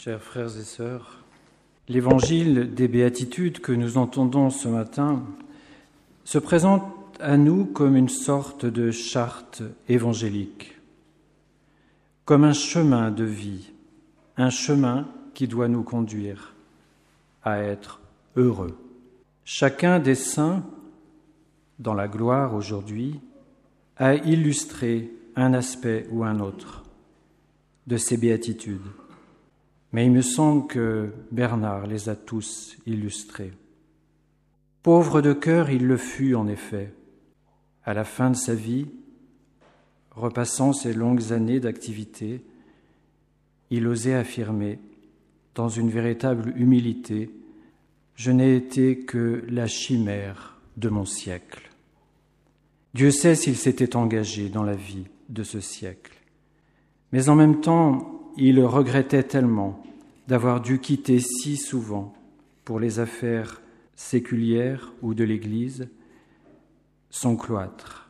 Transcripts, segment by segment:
Chers frères et sœurs, l'évangile des béatitudes que nous entendons ce matin se présente à nous comme une sorte de charte évangélique, comme un chemin de vie, un chemin qui doit nous conduire à être heureux. Chacun des saints, dans la gloire aujourd'hui, a illustré un aspect ou un autre de ces béatitudes. Mais il me semble que Bernard les a tous illustrés. Pauvre de cœur, il le fut en effet. À la fin de sa vie, repassant ses longues années d'activité, il osait affirmer, dans une véritable humilité, « Je n'ai été que la chimère de mon siècle ». Dieu sait s'il s'était engagé dans la vie de ce siècle. Mais en même temps, il regrettait tellement d'avoir dû quitter si souvent, pour les affaires séculières ou de l'Église, son cloître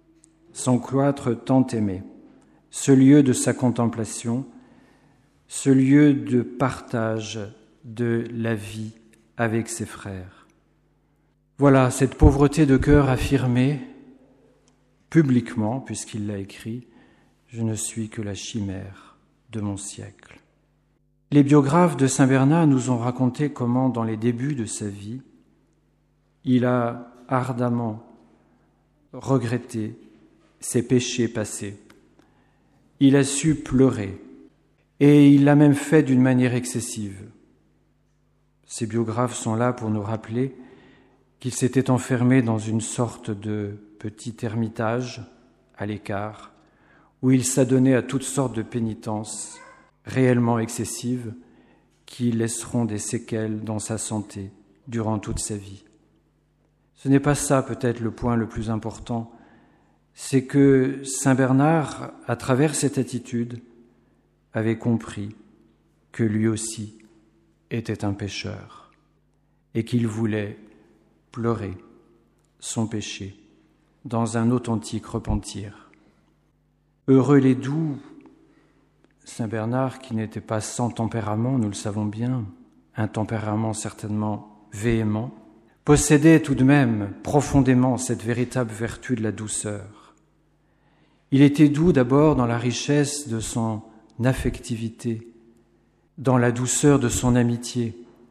tant aimé, ce lieu de sa contemplation, ce lieu de partage de la vie avec ses frères. Voilà, cette pauvreté de cœur affirmée publiquement, puisqu'il l'a écrit, « Je ne suis que la chimère de mon siècle ». Les biographes de Saint Bernard nous ont raconté comment, dans les débuts de sa vie, il a ardemment regretté ses péchés passés. Il a su pleurer, et il l'a même fait d'une manière excessive. Ces biographes sont là pour nous rappeler qu'il s'était enfermé dans une sorte de petit ermitage à l'écart, où il s'adonnait à toutes sortes de pénitences réellement excessives qui laisseront des séquelles dans sa santé durant toute sa vie. Ce n'est pas ça peut-être le point le plus important, c'est que Saint Bernard, à travers cette attitude, avait compris que lui aussi était un pécheur et qu'il voulait pleurer son péché dans un authentique repentir. Heureux les doux, Saint Bernard, qui n'était pas sans tempérament, nous le savons bien, un tempérament certainement véhément, possédait tout de même profondément cette véritable vertu de la douceur. Il était doux d'abord dans la richesse de son affectivité, dans la douceur de son amitié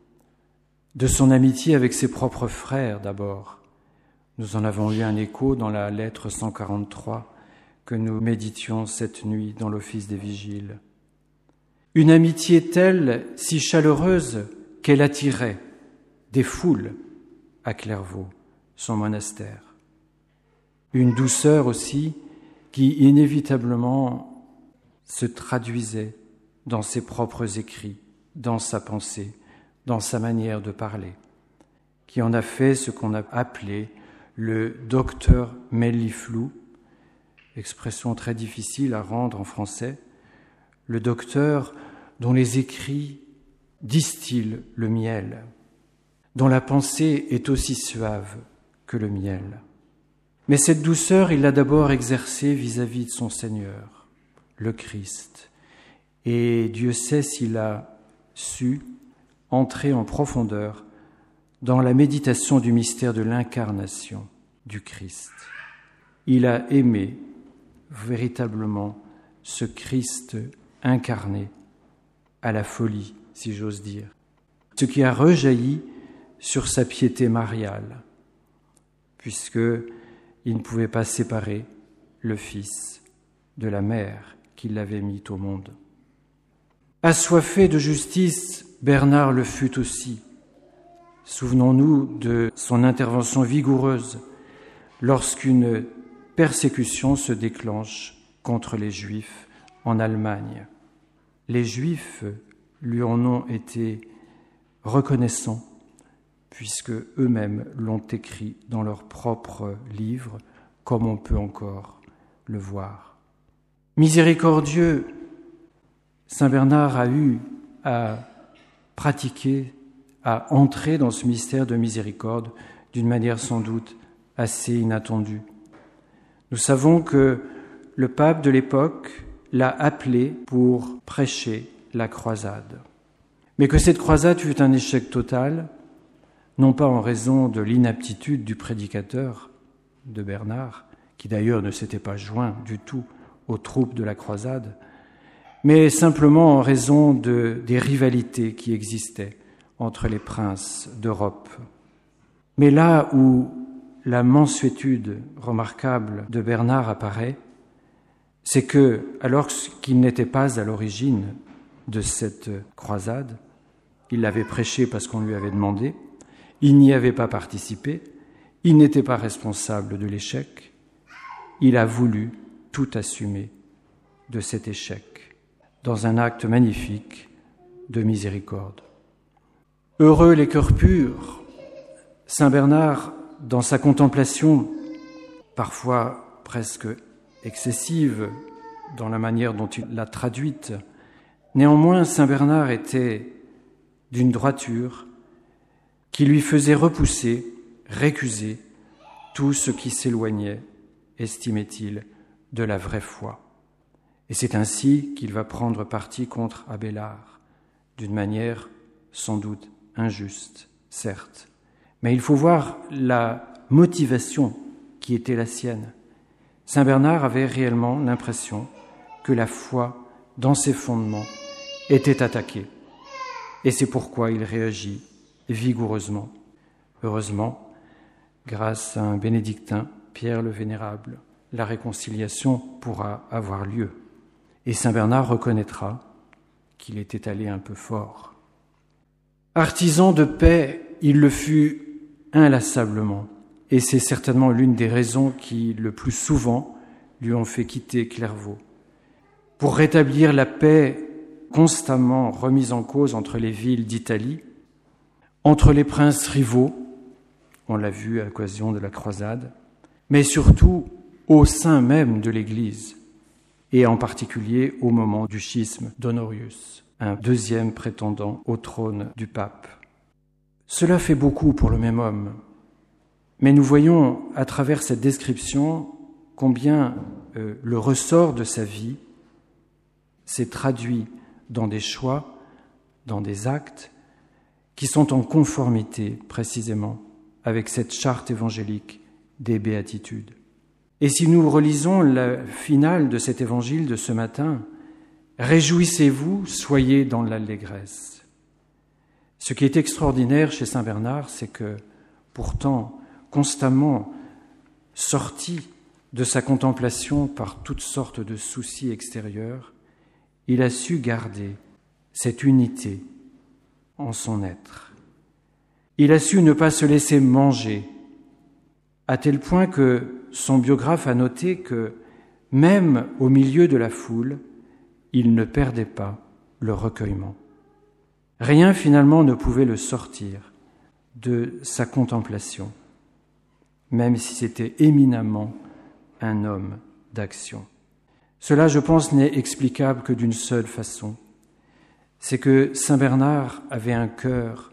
avec ses propres frères d'abord. Nous en avons eu un écho dans la lettre 143 que nous méditions cette nuit dans l'office des vigiles. Une amitié telle, si chaleureuse, qu'elle attirait des foules à Clairvaux, son monastère. Une douceur aussi qui inévitablement se traduisait dans ses propres écrits, dans sa pensée, dans sa manière de parler, qui en a fait ce qu'on a appelé le docteur melliflou, expression très difficile à rendre en français, le docteur dont les écrits distillent le miel, dont la pensée est aussi suave que le miel. Mais cette douceur, il l'a d'abord exercée vis-à-vis de son Seigneur, le Christ. Et Dieu sait s'il a su entrer en profondeur dans la méditation du mystère de l'incarnation du Christ. Il a aimé véritablement ce Christ incarné à la folie, si j'ose dire, ce qui a rejailli sur sa piété mariale, puisqu'il ne pouvait pas séparer le Fils de la mère qui l'avait mis au monde. Assoiffé de justice, Bernard le fut aussi. Souvenons-nous de son intervention vigoureuse lorsqu'une persécution se déclenche contre les Juifs en Allemagne. Les Juifs lui en ont été reconnaissants, puisque eux-mêmes l'ont écrit dans leurs propres livres, comme on peut encore le voir. Miséricordieux, Saint Bernard a eu à pratiquer, à entrer dans ce mystère de miséricorde d'une manière sans doute assez inattendue. Nous savons que le pape de l'époque l'a appelé pour prêcher la croisade. mais que cette croisade fut un échec total, non pas en raison de l'inaptitude du prédicateur de Bernard, qui d'ailleurs ne s'était pas joint du tout aux troupes de la croisade, mais simplement en raison des rivalités qui existaient entre les princes d'Europe. Mais là où la mansuétude remarquable de Bernard apparaît, c'est que, alors qu'il n'était pas à l'origine de cette croisade, il l'avait prêché parce qu'on lui avait demandé, il n'y avait pas participé, il n'était pas responsable de l'échec, il a voulu tout assumer de cet échec, dans un acte magnifique de miséricorde. Heureux les cœurs purs, Saint Bernard, dans sa contemplation, parfois presque excessive dans la manière dont il l'a traduite, néanmoins Saint Bernard était d'une droiture qui lui faisait repousser, récuser tout ce qui s'éloignait, estimait-il, de la vraie foi. Et c'est ainsi qu'il va prendre parti contre Abélard, d'une manière sans doute injuste, certes. Mais il faut voir la motivation qui était la sienne. Saint Bernard avait réellement l'impression que la foi, dans ses fondements, était attaquée. Et c'est pourquoi il réagit vigoureusement. Heureusement, grâce à un bénédictin, Pierre le Vénérable, la réconciliation pourra avoir lieu. Et Saint Bernard reconnaîtra qu'il était allé un peu fort. Artisan de paix, il le fut inlassablement. Et c'est certainement l'une des raisons qui, le plus souvent, lui ont fait quitter Clairvaux. Pour rétablir la paix constamment remise en cause entre les villes d'Italie, entre les princes rivaux, on l'a vu à l'occasion de la croisade, mais surtout au sein même de l'Église, et en particulier au moment du schisme d'Honorius, un deuxième prétendant au trône du pape. Cela fait beaucoup pour le même homme, mais nous voyons à travers cette description combien le ressort de sa vie s'est traduit dans des choix, dans des actes qui sont en conformité précisément avec cette charte évangélique des béatitudes. Et si nous relisons la finale de cet évangile de ce matin, « Réjouissez-vous, soyez dans l'allégresse ». Ce qui est extraordinaire chez Saint Bernard, c'est que, pourtant, constamment sorti de sa contemplation par toutes sortes de soucis extérieurs, il a su garder cette unité en son être. Il a su ne pas se laisser manger, à tel point que son biographe a noté que, même au milieu de la foule, il ne perdait pas le recueillement. Rien finalement ne pouvait le sortir de sa contemplation, même si c'était éminemment un homme d'action. Cela, je pense, n'est explicable que d'une seule façon. C'est que Saint Bernard avait un cœur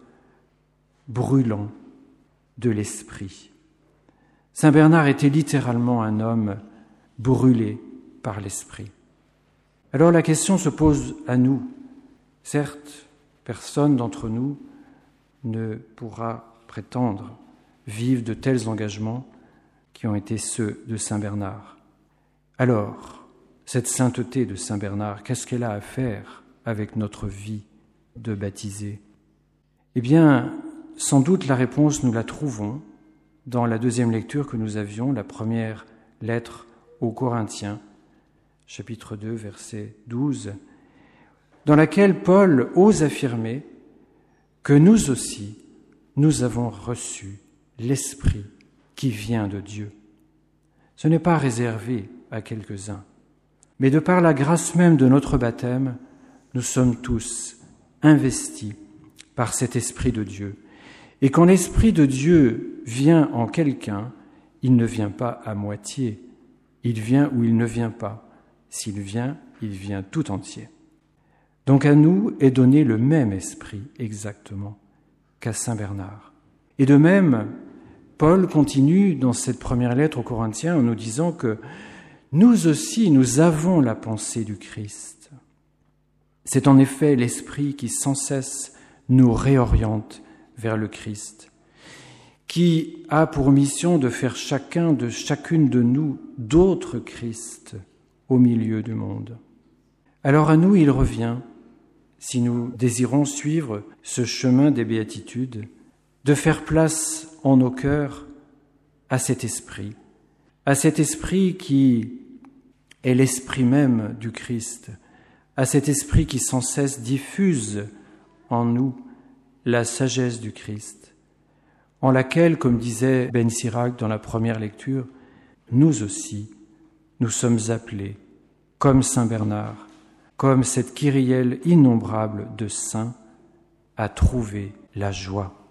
brûlant de l'esprit. Saint Bernard était littéralement un homme brûlé par l'esprit. Alors la question se pose à nous. Certes, personne d'entre nous ne pourra prétendre vivre de tels engagements qui ont été ceux de Saint Bernard. Alors, cette sainteté de Saint Bernard, qu'est-ce qu'elle a à faire avec notre vie de baptisé? Eh bien, sans doute la réponse nous la trouvons dans la deuxième lecture que nous avions, la première lettre aux Corinthiens, chapitre 2, verset 12, dans laquelle Paul ose affirmer que nous aussi, nous avons reçu l'Esprit qui vient de Dieu. Ce n'est pas réservé à quelques-uns, mais de par la grâce même de notre baptême, nous sommes tous investis par cet Esprit de Dieu. Et quand l'Esprit de Dieu vient en quelqu'un, il ne vient pas à moitié, il vient ou il ne vient pas. S'il vient, il vient tout entier. Donc à nous est donné le même esprit exactement qu'à Saint Bernard. Et de même, Paul continue dans cette première lettre aux Corinthiens en nous disant que nous aussi, nous avons la pensée du Christ. C'est en effet l'Esprit qui sans cesse nous réoriente vers le Christ, qui a pour mission de faire chacune de nous d'autres Christ au milieu du monde. Alors à nous, il revient, si nous désirons suivre ce chemin des béatitudes, de faire place en nos cœurs à cet esprit qui est l'esprit même du Christ, à cet esprit qui sans cesse diffuse en nous la sagesse du Christ, en laquelle, comme disait Ben Sirac dans la première lecture, nous aussi, nous sommes appelés, comme Saint Bernard, comme cette kyrielle innombrable de saints, à trouver la joie.